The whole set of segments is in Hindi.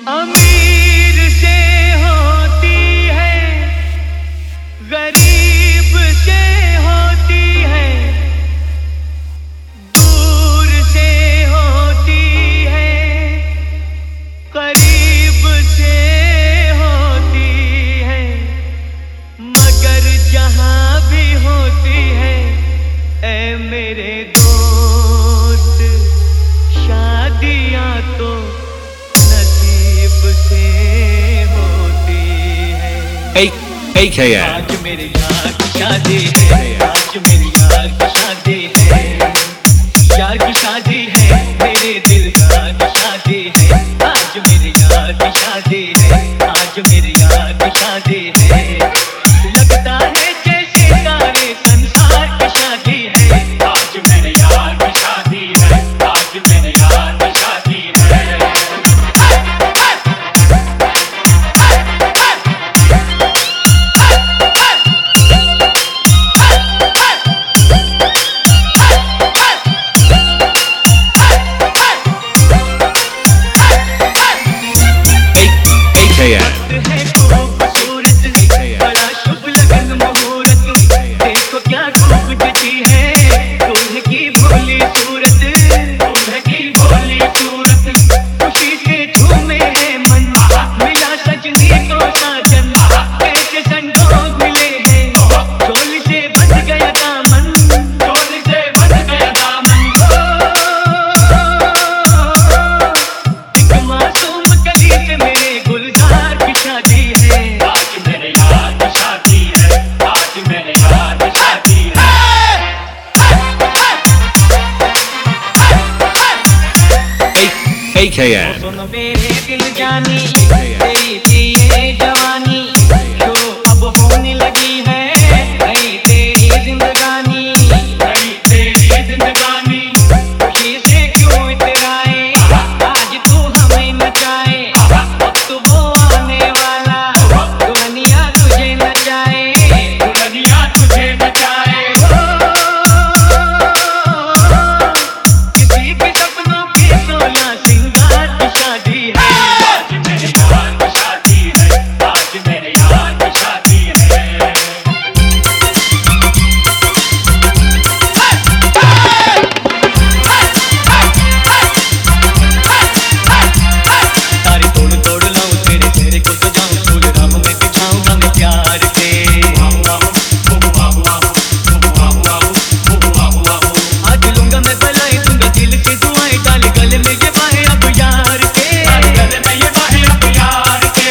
अमीर से होती है, गरीब से होती है, दूर से होती है, करीब से होती है, मगर जहां भी होती है ऐ मेरे दोस्त, शादियां तो से होती है। AKN आज मेरे यार की शादी है, आज मेरे यार की शादी है, यार की शादी है, मेरे दिल की शादी है। आज मेरे यार की शादी है, आज मेरे यार की शादी है। लगता है जैसे सारे संसार की शादी है। आज मेरे यार की शादी है, आज मेरे यार की शादी है। बड़ा शुभ लगन मुहूर्त, देखो क्या खूब जची है दूल्हे की भोली सूरत, दूल्हे की भोली सूरत। खुशी से झूमे है मन, मिला सजनी को साजन, कैसे संजोग मिले हैं, चोली से बंध गया दामन, चोली से बंध गया दामन। एक मासूम कली से मेरे गुलजार की शादी है। आज मेरे यार की शादी है, आज मेरे यार की शादी है। AKN सुन मेरे दिल जानी, तेरी थी ये जवानी, जो अब होने लगी है नई तेरी जिंदगानी, नई तेरी जिंदगानी। खुशी से क्यों इतराए, आज तू हमें नचाए, वक्त वो आने वाला, दुनिया तुझे नचाए, दुनिया तुझे नचाए। किसी के सपनों की 16 सिंगार की शादी है। आज मेरे यार की शादी है, आज मेरे यार की शादी है। तारी तोड़ तोड़ लाऊं, तेरे चेहरे को सजाऊं, फूल राह में बिछाऊं रंग प्यार के। आज लूंगा मैं भलाई, दूंगा दिल की दुआएं, डाल गले में ये बाहें अब यार के, गले में ये बाहें अब यार के।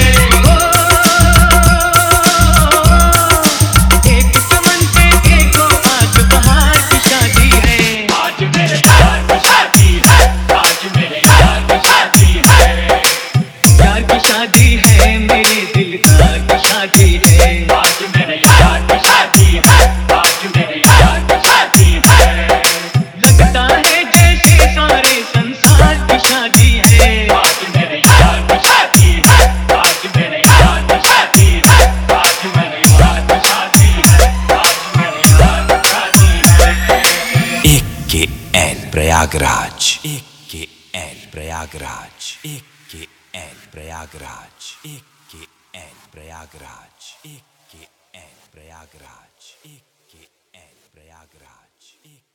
एक चमन पे देखो आज बहार की शादी है। आज मेरे यार की शादी है, आज मेरे यार की शादी है। यार की शादी है, मेरे दिल की शादी है। आज मेरे यार की शादी है, आज मेरे यार की शादी है। लगता है जैसे सारे संसार की शादी है। आज मेरे यार की शादी है, आज मेरे यार की शादी है, आज मेरे यार की शादी है, आज मेरे यार की शादी है। AKN Prayagraj AKN Prayagraj AKN Prayagraj AKN Prayagraj AKN Prayagraj AKN Prayagraj